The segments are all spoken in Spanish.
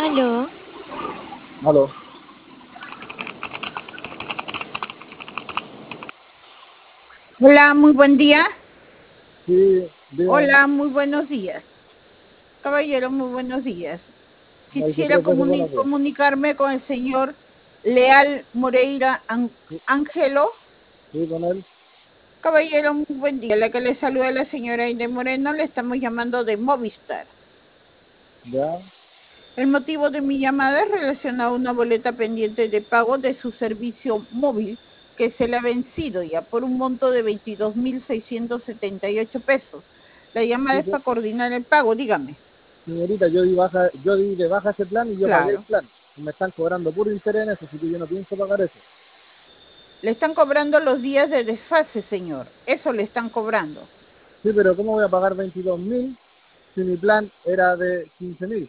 Aló, Aló. Hola, muy buen día. Sí, dígame. Hola, muy buenos días. Caballero, muy buenos días. Me ha dicho Quisiera tres veces buenos días. comunicarme con el señor Leal Moreira Sí, Ángelo. sí, con él. Caballero, muy buen día. La que le saluda la señora Inde Moreno, le estamos llamando de Movistar. Ya. El motivo de mi llamada es relacionado a una boleta pendiente de pago de su servicio móvil que se le ha vencido ya por un monto de 22.678 pesos. La llamada Sí, es para coordinar el pago, dígame. señorita, yo di de baja ese plan y yo pagué el Claro. plan. Y me están cobrando puro interés en eso, así que yo no pienso pagar eso. Le están cobrando los días de desfase, señor. Eso le están cobrando. Sí, pero ¿cómo voy a pagar 22.000 si mi plan era de 15.000?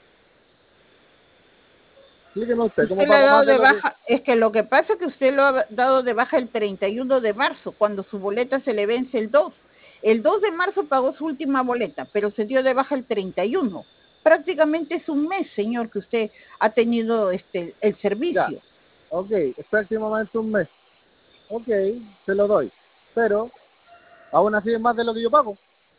Explíqueme usted, ¿cómo Usted le ha pago dado más de de lo que...? baja, es que lo que pasa es que usted lo ha dado de baja el 31 de marzo, cuando su boleta se le vence el 2. El 2 de marzo pagó su última boleta, pero se dio de baja el 31. Prácticamente es un mes, señor, que usted ha tenido el Ya, servicio. ok, es prácticamente un mes. Ok, se lo doy. Pero aún así es más de lo que yo pago.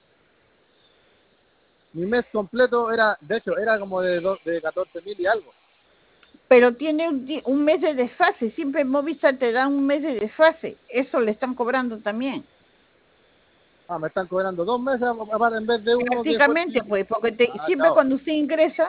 Mi mes completo era, de hecho, era como de 14.000 y algo. Pero tiene un mes de desfase. Siempre en Movistar te dan un mes de desfase. Eso le están cobrando también. Ah, me están cobrando 2 meses en vez de uno que fue el Prácticamente, que... pues, porque Ah, siempre chao. cuando usted ingresa,